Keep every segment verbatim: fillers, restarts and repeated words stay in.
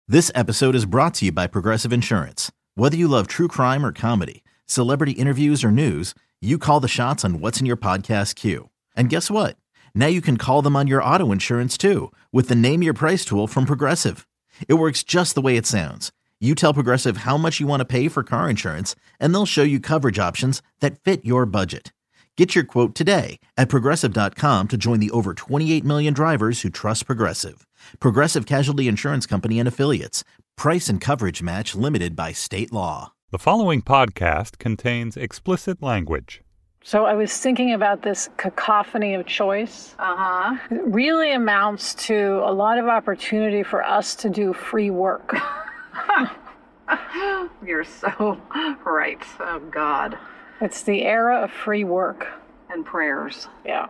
This episode is brought to you by Progressive Insurance. Whether you love true crime or comedy, celebrity interviews or news, you call the shots on what's in your podcast queue. And guess what? Now you can call them on your auto insurance too with the Name Your Price tool from Progressive. It works just the way it sounds. You tell Progressive how much you want to pay for car insurance, and they'll show you coverage options that fit your budget. Get your quote today at Progressive dot com to join the over twenty-eight million drivers who trust Progressive. Progressive Casualty Insurance Company and Affiliates. Price and coverage match limited by state law. The following podcast contains explicit language. So I was thinking about this cacophony of choice. Uh-huh. It really amounts to a lot of opportunity for us to do free work. You're so right. Oh, God. It's the era of free work. And prayers. Yeah.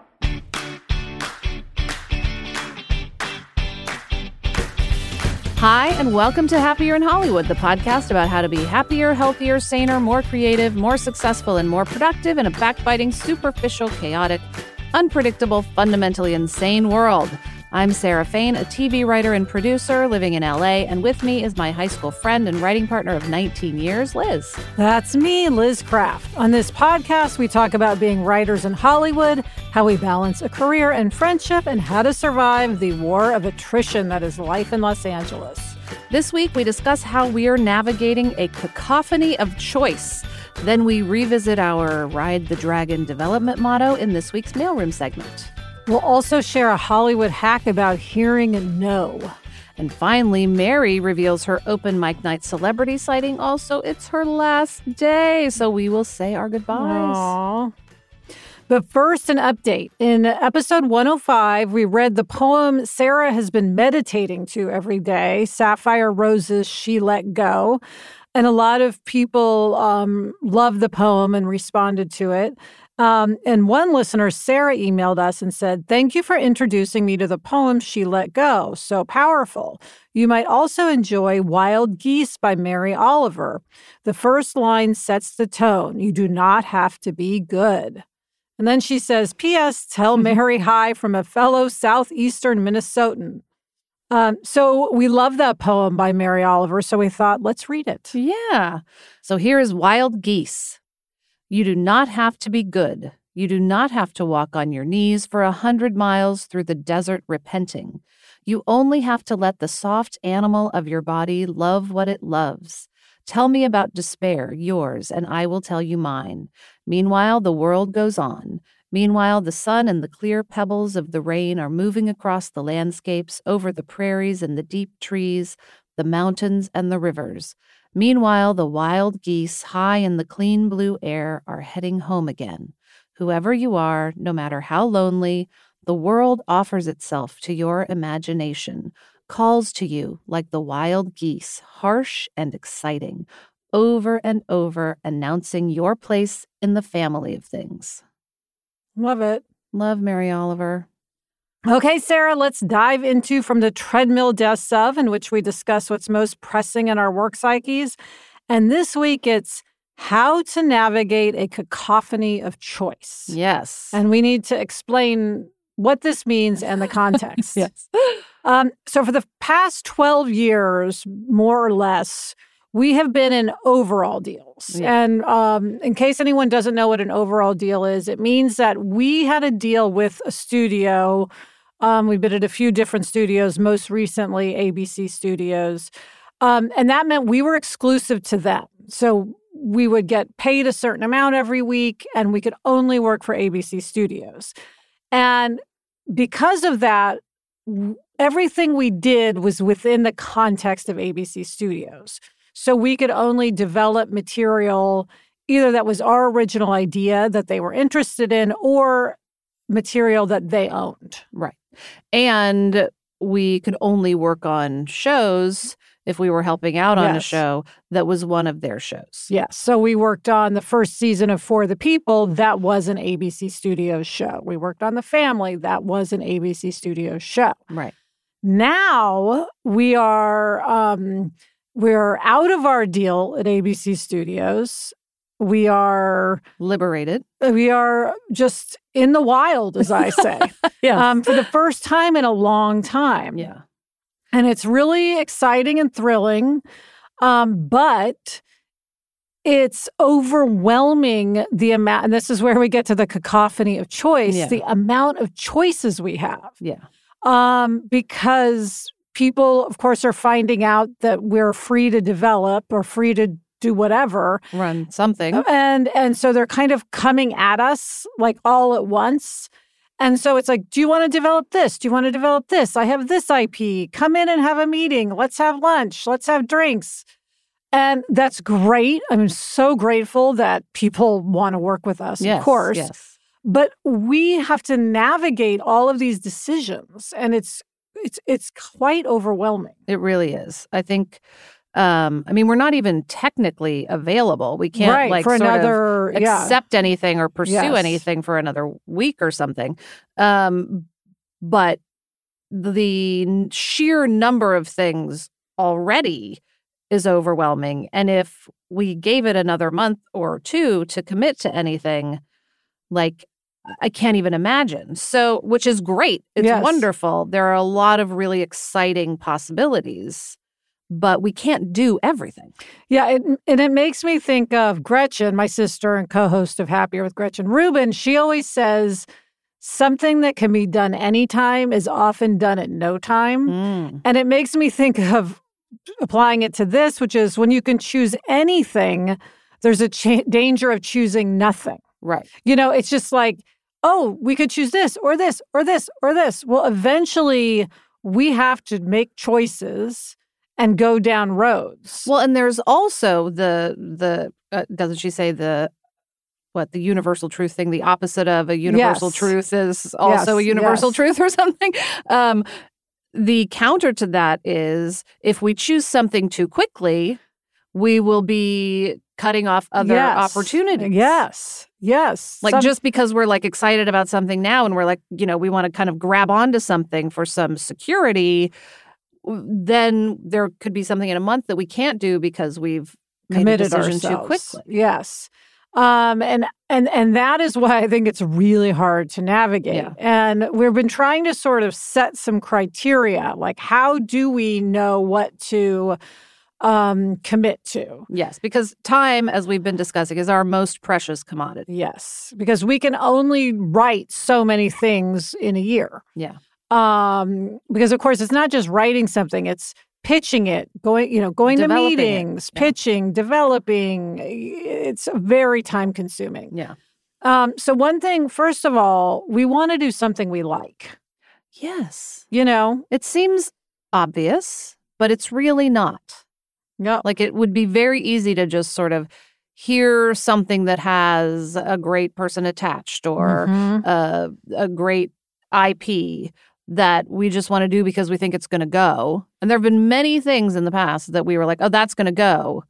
Hi, and welcome to Happier in Hollywood, the podcast about how to be happier, healthier, saner, more creative, more successful, and more productive in a backbiting, superficial, chaotic, unpredictable, fundamentally insane world. I'm Sarah Fain, a T V writer and producer living in L A, and with me is my high school friend and writing partner of nineteen years, Liz. That's me, Liz Craft. On this podcast, we talk about being writers in Hollywood, how we balance a career and friendship, and how to survive the war of attrition that is life in Los Angeles. This week, we discuss how we're navigating a cacophony of choice. Then we revisit our Ride the Dragon development motto in this week's mailroom segment. We'll also share a Hollywood hack about hearing no. And finally, Mary reveals her open mic night celebrity sighting. Also, it's her last day, so we will say our goodbyes. Aww. But first, an update. In episode one oh five, we read the poem Sarah has been meditating to every day, Sapphire Rose's She Let Go. And a lot of people um, loved the poem and responded to it. Um, and one listener, Sarah, emailed us and said, "Thank you for introducing me to the poem She Let Go. So powerful. You might also enjoy Wild Geese by Mary Oliver. The first line sets the tone. You do not have to be good." And then she says, P S Tell Mary hi from a fellow Southeastern Minnesotan. Um, so we love that poem by Mary Oliver, so we thought, let's read it. Yeah. So here is Wild Geese. You do not have to be good. You do not have to walk on your knees for a hundred miles through the desert repenting. You only have to let the soft animal of your body love what it loves. Tell me about despair, yours, and I will tell you mine. Meanwhile, the world goes on. Meanwhile, the sun and the clear pebbles of the rain are moving across the landscapes, over the prairies and the deep trees, the mountains and the rivers. Meanwhile, the wild geese, high in the clean blue air, are heading home again. Whoever you are, no matter how lonely, the world offers itself to your imagination, calls to you like the wild geese, harsh and exciting, over and over, announcing your place in the family of things. Love it. Love Mary Oliver. Okay, Sarah, let's dive into From the Treadmill Deaths Of, in which we discuss what's most pressing in our work psyches. And this week, it's how to navigate a cacophony of choice. Yes. And we need to explain what this means and the context. Yes. Um, so for the past twelve years, more or less, we have been in overall deals. Yeah. And um, in case anyone doesn't know what an overall deal is, it means that we had a deal with a studio. Um, we've been at a few different studios, most recently A B C Studios. Um, and that meant we were exclusive to them. So we would get paid a certain amount every week, and we could only work for A B C Studios. And because of that, everything we did was within the context of A B C Studios. So we could only develop material either that was our original idea that they were interested in or material that they owned. Right. And we could only work on shows if we were helping out on Yes. a show that was one of their shows. Yes. So we worked on the first season of For the People. That was an A B C Studios show. We worked on The Family. That was an A B C Studios show. Right. Now we are um, we're out of our deal at A B C Studios. We are Liberated. we are just in the wild, as I say, Yeah. um, for the first time in a long time. Yeah. And it's really exciting and thrilling, um, but it's overwhelming the amount, and this is where we get to the cacophony of choice, Yeah. the amount of choices we have. Yeah. Um, because people, of course, are finding out that we're free to develop or free to do whatever. Run something. And and so they're kind of coming at us like all at once. And so it's like, do you want to develop this? Do you want to develop this? I have this I P. Come in and have a meeting. Let's have lunch. Let's have drinks. And that's great. I'm so grateful that people want to work with us, Yes, of course. yes. But we have to navigate all of these decisions, and it's it's it's quite overwhelming. It really is. I think, um, I mean, we're not even technically available. We can't Right, like for sort another- of yeah. accept anything or pursue Yes. anything for another week or something. Um, but the n- sheer number of things already is overwhelming. And if we gave it another month or two to commit to anything, like, I can't even imagine. So, which is great. It's Yes. wonderful. There are a lot of really exciting possibilities, but we can't do everything. Yeah, it, and it makes me think of Gretchen, my sister and co-host of Happier with Gretchen Rubin. She always says something that can be done anytime is often done at no time. Mm. And it makes me think of applying it to this, which is when you can choose anything, there's a cha- danger of choosing nothing. Right. You know, it's just like, oh, we could choose this or this or this or this. Well, eventually we have to make choices and go down roads. Well, and there's also the, the uh, doesn't she say the, what, the universal truth thing, the opposite of a universal Yes. truth is also a Yes, universal yes. truth or something? Um, the counter to that is if we choose something too quickly, we will be cutting off other Yes. opportunities. Yes. Yes. Like Some- just because we're like excited about something now and we're like, you know, we want to kind of grab onto something for some security, w- then there could be something in a month that we can't do because we've made a committed decision ourselves. too quickly. Yes. Um, and and and that is why I think it's really hard to navigate. Yeah. And we've been trying to sort of set some criteria, like how do we know what to um, commit to? Yes, because time, as we've been discussing, is our most precious commodity. Yes, because we can only write so many things in a year. Yeah. Um, because of course it's not just writing something; it's pitching it, going, you know, going to Developing it. meetings, Yeah. pitching, developing. It's very time consuming. Yeah. Um, so one thing, first of all, we want to do something we like. Yes. You know, It seems obvious, but it's really not. yeah, Like it would be very easy to just sort of hear something that has a great person attached or Mhm. a, a great I P that we just want to do because we think it's going to go. And there have been many things in the past that we were like, oh, that's going to go.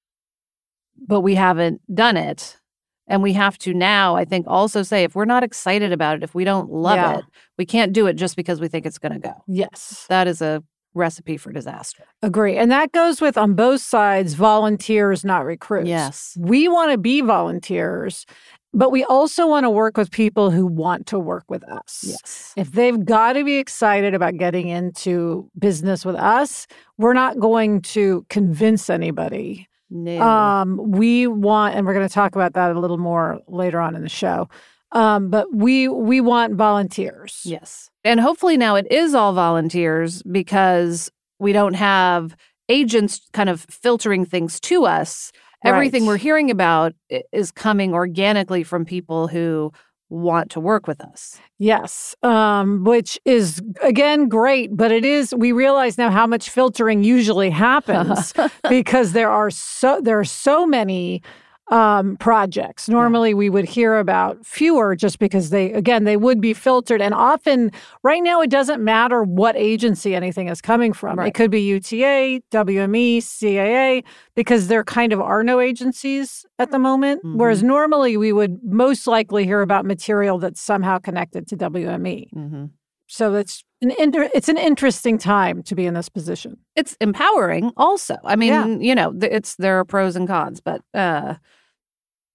But we haven't done it. And we have to now, I think, also say if we're not excited about it, if we don't love Yeah. it, we can't do it just because we think it's going to go. Yes, That is a recipe for disaster. agree. And that goes with on both sides, volunteers, not recruits. Yes. We want to be volunteers, but we also want to work with people who want to work with us. Yes. If they've got to be excited about getting into business with us, we're not going to convince anybody. No. Um, we want, and we're going to talk about that a little more later on in the show. Um, but we we want volunteers. Yes. And hopefully now it is all volunteers because we don't have agents kind of filtering things to us. Everything Right. we're hearing about i- is coming organically from people who want to work with us. Yes, um, which is, again, great. But it is, we realize now how much filtering usually happens because there are so there are so many um, projects. Normally we would hear about fewer just because they, again, they would be filtered. And often right now it doesn't matter what agency anything is coming from. Right. It could be U T A, W M E, C A A, because there kind of are no agencies at the moment. Mhm. Whereas normally we would most likely hear about material that's somehow connected to W M E. Mm-hmm. So it's an inter- it's an interesting time to be in this position. It's empowering also. I mean, Yeah. you know, th- it's there are pros and cons, but uh,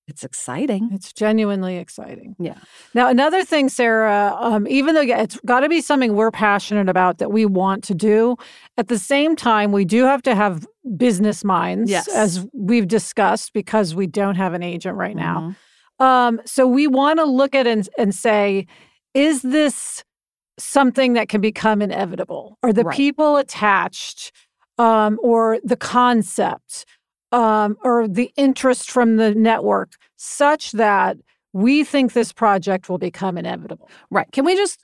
It's exciting. It's genuinely exciting. Yeah. Now, another thing, Sarah, um, even though yeah, it's got to be something we're passionate about that we want to do, at the same time, we do have to have business minds, yes. as we've discussed, because we don't have an agent right now. Mm-hmm. Um, so we want to look at it and, and say, is this something that can become inevitable? Are the right. people attached um, or the concept um, or the interest from the network such that we think this project will become inevitable? Right. Can we just,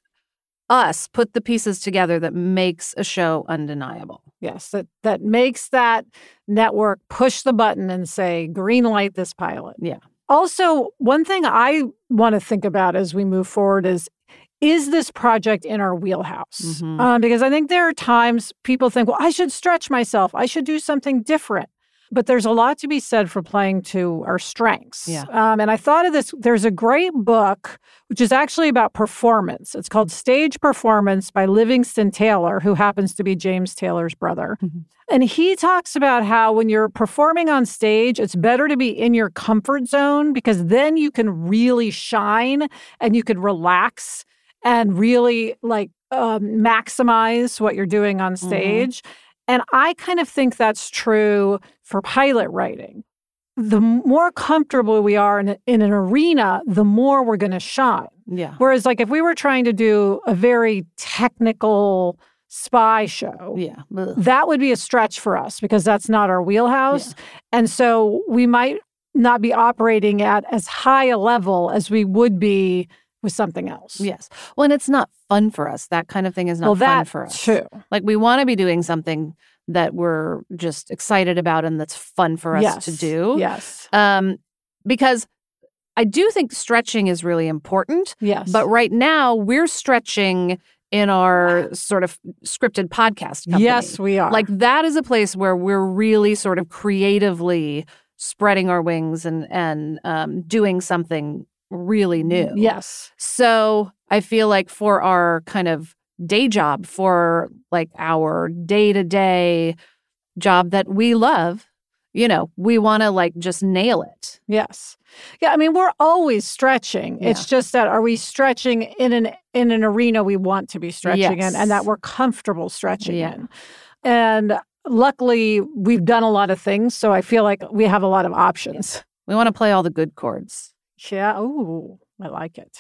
us, put the pieces together that makes a show undeniable? Yes, that, that makes that network push the button and say, green light this pilot. Yeah. Also, one thing I want to think about as we move forward is, is this project in our wheelhouse? Mm-hmm. Um, because I think there are times people think, well, I should stretch myself. I should do something different. But there's a lot to be said for playing to our strengths. Yeah. Um, and I thought of this. There's a great book, which is actually about performance. It's called Stage Performance by Livingston Taylor, who happens to be James Taylor's brother. Mm-hmm. And he talks about how when you're performing on stage, it's better to be in your comfort zone because then you can really shine and you can relax and really like um, maximize what you're doing on stage. Mm-hmm. And I kind of think that's true for pilot writing. The more comfortable we are in, a, in an arena, the more we're going to shine. Yeah. Whereas, like, if we were trying to do a very technical spy show, yeah. Ugh. that would be a stretch for us because that's not our wheelhouse. Yeah. And so we might not be operating at as high a level as we would be with something else. Yes. Well, and it's not fun for us. That kind of thing is not well, fun for us. Too. Like, we want to be doing something that we're just excited about and that's fun for us yes. to do. Yes. Um, because I do think stretching is really important. Yes. But right now, we're stretching in our sort of scripted podcast company. Yes, we are. Like, that is a place where we're really sort of creatively spreading our wings and, and um, doing something really new. Yes. So I feel like for our kind of day job, for like our day-to-day job that we love, you know, we want to like just nail it. Yes. Yeah, I mean, we're always stretching. Yeah. It's just that are we stretching in an in an arena we want to be stretching yes. in and that we're comfortable stretching yeah. in. And luckily, we've done a lot of things, so I feel like we have a lot of options. We want to play all the good chords. Yeah. Ooh, I like it.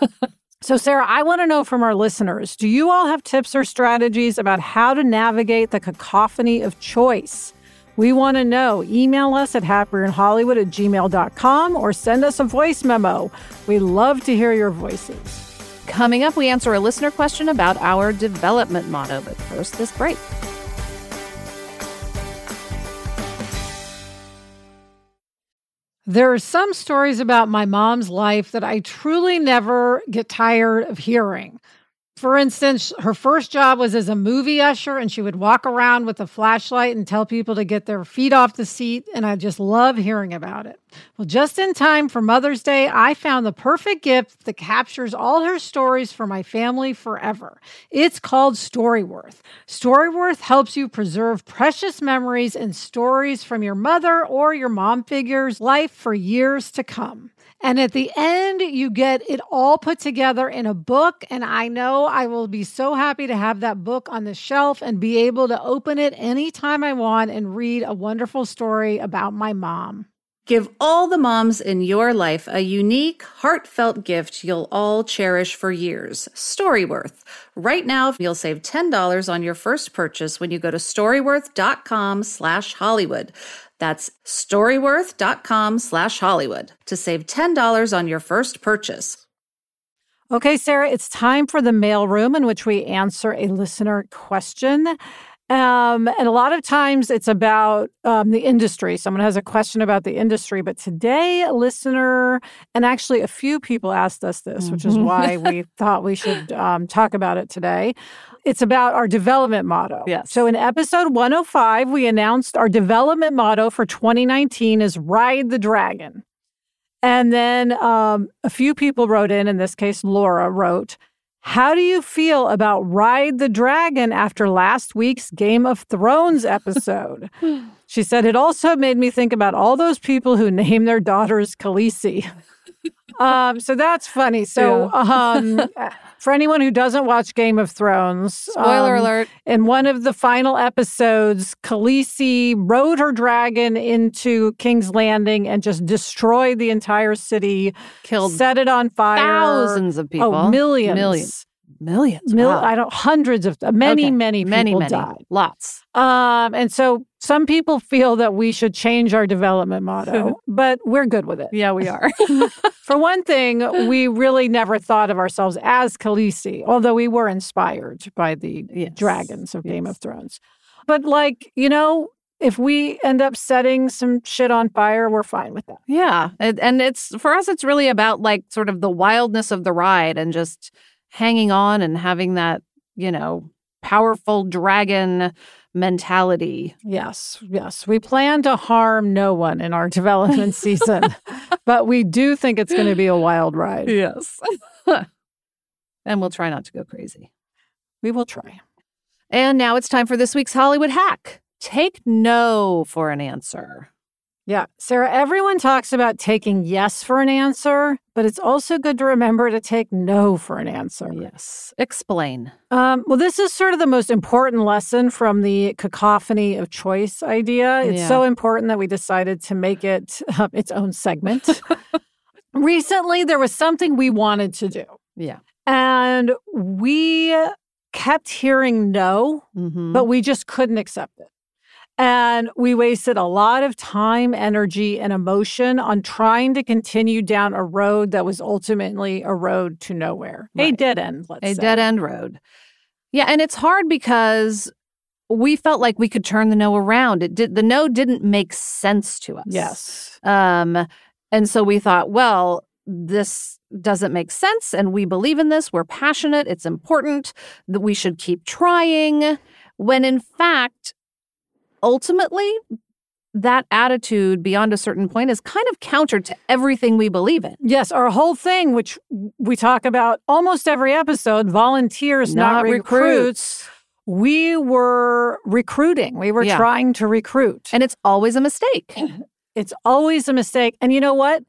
So, Sarah, I want to know from our listeners, do you all have tips or strategies about how to navigate the cacophony of choice? We want to know. Email us at happyerinhollywood at gmail dot com or send us a voice memo. We love to hear your voices. Coming up, we answer a listener question about our development motto. But first, this break. There are some stories about my mom's life that I truly never get tired of hearing. For instance, her first job was as a movie usher, and she would walk around with a flashlight and tell people to get their feet off the seat, and I just love hearing about it. Well, just in time for Mother's Day, I found the perfect gift that captures all her stories for my family forever. It's called Storyworth. Storyworth helps you preserve precious memories and stories from your mother or your mom figure's life for years to come. And at the end, you get it all put together in a book. And I know I will be so happy to have that book on the shelf and be able to open it anytime I want and read a wonderful story about my mom. Give all the moms in your life a unique, heartfelt gift you'll all cherish for years. Storyworth. Right now, you'll save ten dollars on your first purchase when you go to storyworth.com slash Hollywood. That's storyworth.com slash Hollywood to save ten dollars on your first purchase. Okay, Sarah, it's time for the mailroom in which we answer a listener question. Um, and a lot of times it's about um, the industry. Someone has a question about the industry. But today, a listener, and actually a few people asked us this, mm-hmm. which is why we thought we should um, talk about it today. It's about our development motto. Yes. So in episode one oh five, we announced our development motto for twenty nineteen is Ride the Dragon. And then um, a few people wrote in, in this case, Laura wrote, How do you feel about Ride the Dragon after last week's Game of Thrones episode? She said, it also made me think about all those people who name their daughters Khaleesi. um, so that's funny. So um, for anyone who doesn't watch Game of Thrones, spoiler um, alert, in one of the final episodes, Khaleesi rode her dragon into King's Landing and just destroyed the entire city, killed, set it on fire. Thousands of people. Oh, millions. Millions. Millions. Mil- wow. I don't, hundreds of, many, okay. many people many, many. died. Lots. Um, and so some people feel that we should change our development motto, but we're good with it. Yeah, we are. For one thing, we really never thought of ourselves as Khaleesi, although we were inspired by the yes. dragons of Game yes. of Thrones. But like, you know, if we end up setting some shit on fire, we're fine with that. Yeah. And, and it's, for us, it's really about like sort of the wildness of the ride and just hanging on and having that, you know, powerful dragon mentality. Yes, yes. We plan to harm no one in our development season, but we do think it's going to be a wild ride. Yes. And we'll try not to go crazy. We will try. And now it's time for this week's Hollywood hack. Take no for an answer. Yeah. Sarah, everyone talks about taking yes for an answer, but it's also good to remember to take no for an answer. Yes. Explain. Um, well, this is sort of the most important lesson from the cacophony of choice idea. It's Yeah. so important that we decided to make it uh, its own segment. Recently, there was something we wanted to do. Yeah. And we kept hearing no, Mm-hmm. but we just couldn't accept it. And we wasted a lot of time, energy, and emotion on trying to continue down a road that was ultimately a road to nowhere. Right. A dead end, let's A say. dead end road. Yeah, and it's hard because we felt like we could turn the no around. It did the no didn't make sense to us. Yes. Um, and so we thought, well, this doesn't make sense, and we believe in this. We're passionate. It's important that we should keep trying. When in fact, ultimately, that attitude beyond a certain point is kind of counter to everything we believe in. Yes, our whole thing, which we talk about almost every episode, volunteers, not, Not recruits. recruits. We were recruiting. We were Yeah. trying to recruit. And it's always a mistake. It's always a mistake. And you know what?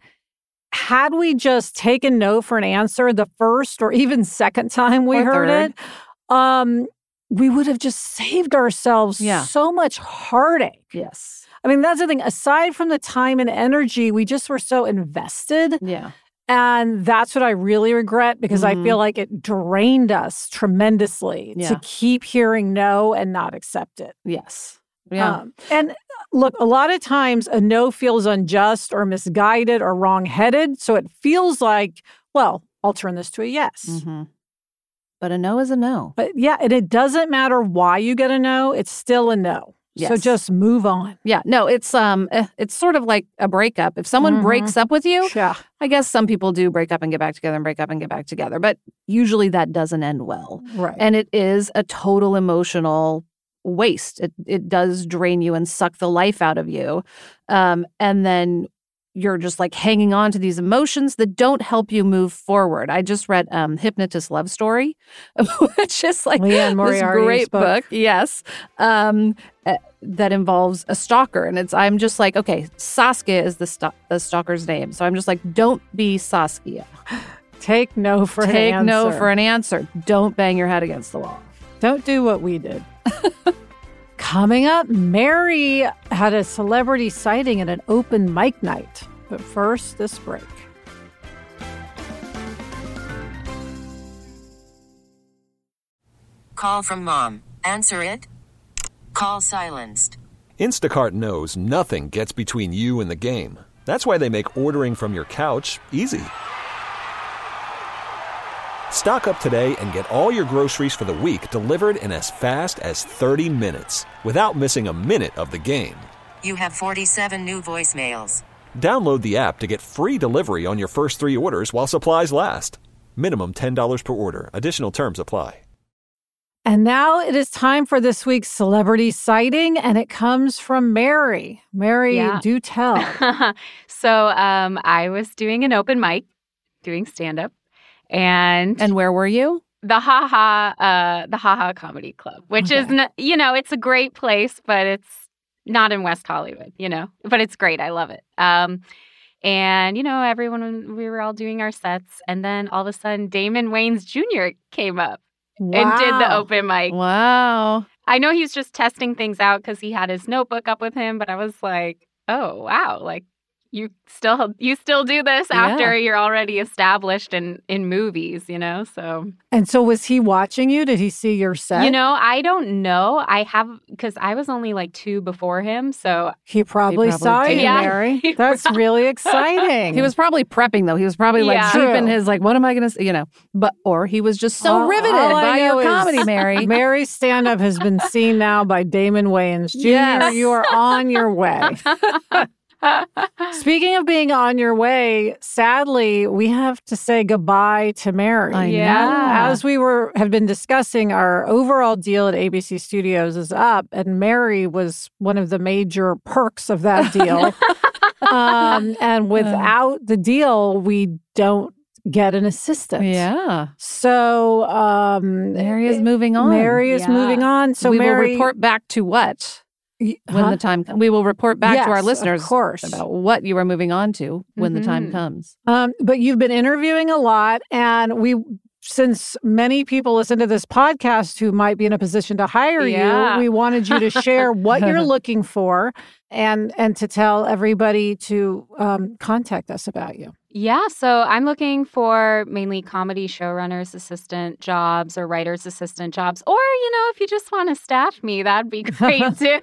Had we just taken no for an answer the first or even second time we Or heard third. it, um, we would have just saved ourselves Yeah. so much heartache. Yes. I mean, that's the thing. Aside from the time and energy, we just were so invested. Yeah. And that's what I really regret because Mhm. I feel like it drained us tremendously Yeah. to keep hearing no and not accept it. Yes. Yeah. Um, and look, a lot of times a no feels unjust or misguided or wrong-headed. So it feels like, well, I'll turn this to a yes. Mm-hmm. But a no is a no. But yeah, and it doesn't matter why you get a no, it's still a no. So Yes. just move on. Yeah. No, it's um, eh, it's sort of like a breakup. If someone Mhm. breaks up with you, Yeah. I guess some people do break up and get back together and break up and get back together. But usually that doesn't end well. Right. And it is a total emotional waste. It it does drain you and suck the life out of you. Um, and then you're just like hanging on to these emotions that don't help you move forward. I just read um, Hypnotist Love Story, which is like Leanne this Moriarty's great book. book. Yes, um, uh, that involves a stalker, and it's. I'm just like, okay, Saskia is the st- the stalker's name, so I'm just like, don't be Saskia. Take no for Take an answer. no for an answer. Don't bang your head against the wall. Don't do what we did. Coming up, Mary had a celebrity sighting at an open mic night. But first, this break. Call from mom. Answer it. Call silenced. Instacart knows nothing gets between you and the game. That's why they make ordering from your couch easy. Stock up today and get all your groceries for the week delivered in as fast as thirty minutes without missing a minute of the game. You have forty-seven new voicemails. Download the app to get free delivery on your first three orders while supplies last. Minimum ten dollars per order. Additional terms apply. And now it is time for this week's celebrity sighting, and it comes from Mary. Mary, Yeah. do tell. so um, I was doing an open mic, doing stand-up, and And where were you? the Ha Ha, uh, the Ha Ha Comedy Club, which Okay. is, n- you know, it's a great place, but it's not in West Hollywood, you know, but it's great. I love it. Um, and, you know, everyone, we were all doing our sets. And then all of a sudden, Damon Wayans Junior came up and did the Wow. open mic. Wow. I know he was just testing things out because he had his notebook up with him, but I was like, oh, wow, like, you still you still do this after Yeah. you're already established in, in movies, you know? So, And so was he watching you? Did he see your set? you know, I don't know. I have, because I was only like two before him. So, He probably, He probably saw did. you, Yeah. Mary. That's really exciting. He was probably prepping, though. He was probably like Yeah. deep in True. his, like, what am I going to, you know, but, or he was just so All- riveted all I by know your is comedy, Mary. Mary's stand-up has been seen now by Damon Wayans Junior Yes. You are on your way. Speaking of being on your way, sadly, we have to say goodbye to Mary. I Yeah. know. As we were have been discussing, our overall deal at A B C Studios is up, and Mary was one of the major perks of that deal. um, and without the deal, we don't get an assistant. Yeah. So um, Mary is moving on. Mary is Yeah. moving on. So we Mary, will report back to what? Y- When huh? the time comes. We will report back Yes, to our of listeners course. about what you are moving on to when the time Mhm. comes. Um, but you've been interviewing a lot, and we, since many people listen to this podcast who might be in a position to hire Yeah. you, we wanted you to share what you're looking for, and and to tell everybody to um, contact us about you. yeah. So, I'm looking for mainly comedy showrunners assistant jobs or writer's assistant jobs. Or, you know, if you just want to staff me, that'd be great too.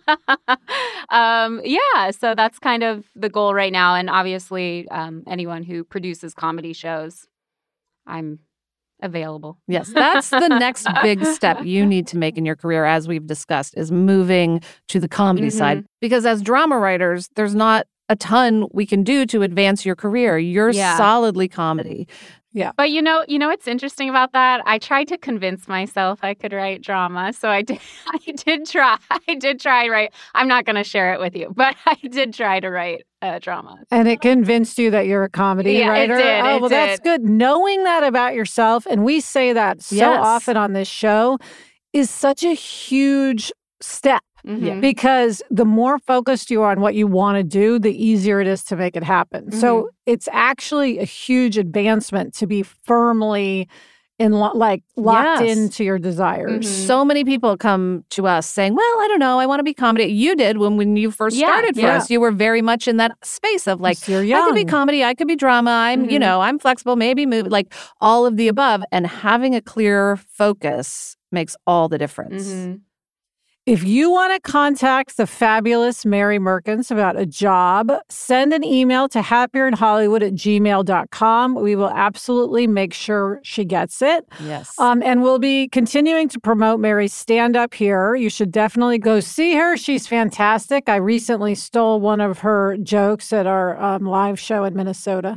um, yeah. So, that's kind of the goal right now. And obviously, um, anyone who produces comedy shows, I'm available. Yes, that's the next big step you need to make in your career, as we've discussed, is moving to the comedy Mhm. side. Because as drama writers, there's not a ton we can do to advance your career. You're Yeah. solidly comedy. But you know, you know what's interesting about that? I tried to convince myself I could write drama, so I did. I did try. I did try to write. I'm not going to share it with you, but I did try to write a drama. And it convinced you that you're a comedy Yeah, it writer. did, Oh, it well, that's did. good. Knowing that about yourself, and we say that so Yes. often on this show, is such a huge step. Mhm. Because the more focused you are on what you want to do, the easier it is to make it happen. So it's actually a huge advancement to be firmly in lo- like locked Yes. into your desires. Mhm. So many people come to us saying, well, I don't know, I want to be comedy. You did when, when you first Yeah, started for yeah. us. You were very much in that space of like, You're I could be young. comedy, I could be drama, I'm, you Mhm. know, I'm flexible, maybe movie, like all of the above. And having a clear focus makes all the difference. Mhm. If you want to contact the fabulous Mary Merkins about a job, send an email to happierandhollywood at gmail dot com. We will absolutely make sure she gets it. Yes. Um, and we'll be continuing to promote Mary's stand-up here. You should definitely go see her. She's fantastic. I recently stole one of her jokes at our um, live show in Minnesota.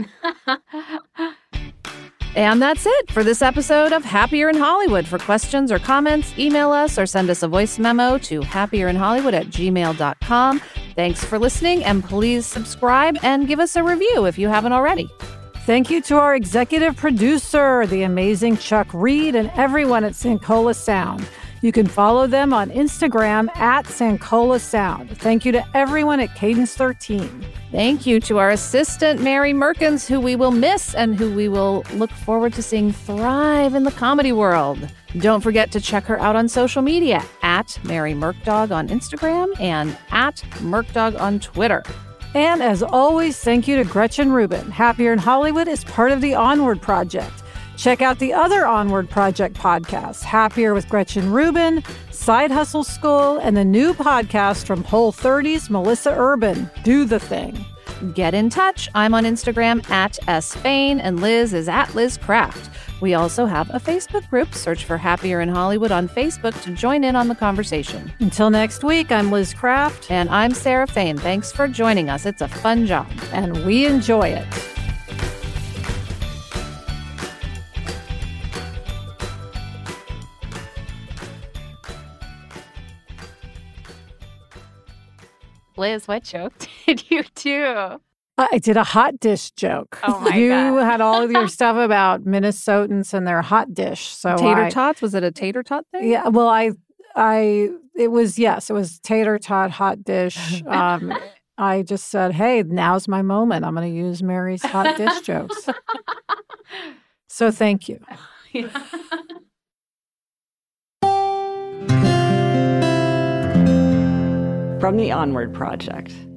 And that's it for this episode of Happier in Hollywood. For questions or comments, email us or send us a voice memo to happierandhollywood at gmail dot com. Thanks for listening, and please subscribe and give us a review if you haven't already. Thank you to our executive producer, the amazing Chuck Reed, and everyone at Sankola Sound. You can follow them on Instagram at Sankola Sound. Thank you to everyone at Cadence thirteen. Thank you to our assistant, Mary Merkins, who we will miss and who we will look forward to seeing thrive in the comedy world. Don't forget to check her out on social media at Mary Merkdog on Instagram and at Merkdog on Twitter. And as always, thank you to Gretchen Rubin. Happier in Hollywood is part of the Onward Project. Check out the other Onward Project podcasts, Happier with Gretchen Rubin, Side Hustle School, and the new podcast from Whole thirty's Melissa Urban, Do the Thing. Get in touch. I'm on Instagram at S Fain, and Liz is at Liz Craft. We also have a Facebook group. Search for Happier in Hollywood on Facebook to join in on the conversation. Until next week, I'm Liz Craft. And I'm Sarah Fain. Thanks for joining us. It's a fun job. And we enjoy it. Liz, what joke did you do? I did a hot dish joke. Oh my you God. had all of your stuff about Minnesotans and their hot dish. So Tater I, tots? Was it a tater tot thing? Yeah. Well, I, I, it was yes, it was tater tot hot dish. Um, I just said, hey, now's my moment. I'm going to use Mary's hot dish jokes. So thank you. From the Onward Project.